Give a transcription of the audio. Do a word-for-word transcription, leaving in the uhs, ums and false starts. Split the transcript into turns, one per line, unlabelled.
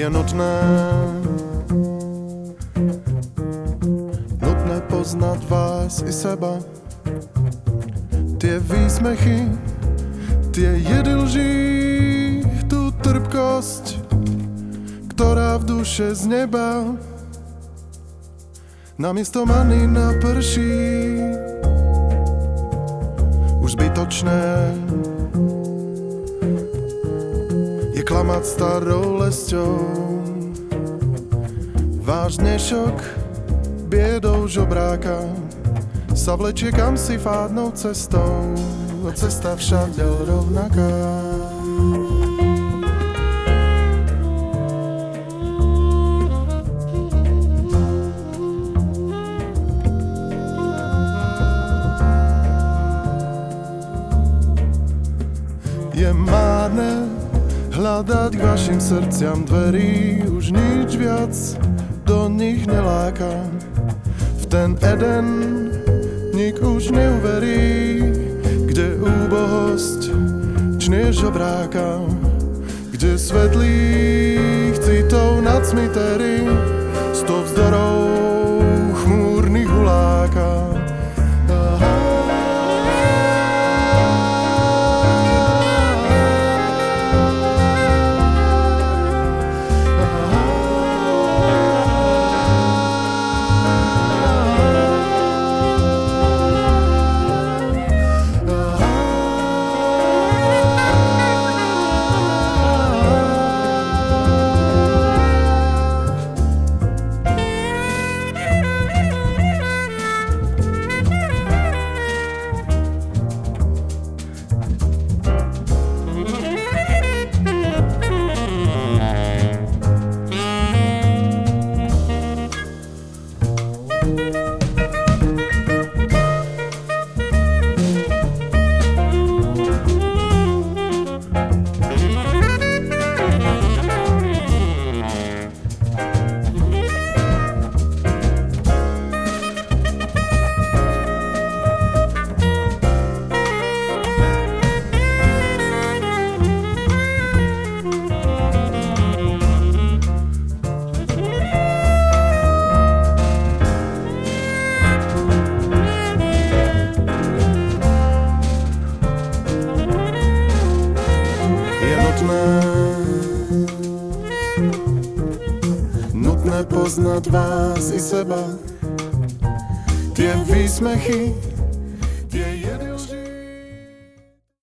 Je nutné Nutné poznať vás i seba. Tie výsmechy, tie jedy lží, tú trpkosť, ktorá v duše z neba namiesto many naprší. Už zbytočné je klamať starou lesťou. Váš dnešok biedou žobráka sa vlečie kamsi fádnou cestou, a cesta všade rovnaká. Je márne hľadať k vašim srdciam dverí, už nič viac do nich neláka. V ten Eden nik už neuverí, kde úbohosť čnie žobráka, kde svetlých citov nad smitery sto vzdorov chmúrnych huláka. Nutné poznať vás i seba. Tie výsmechy, tie jedy lži.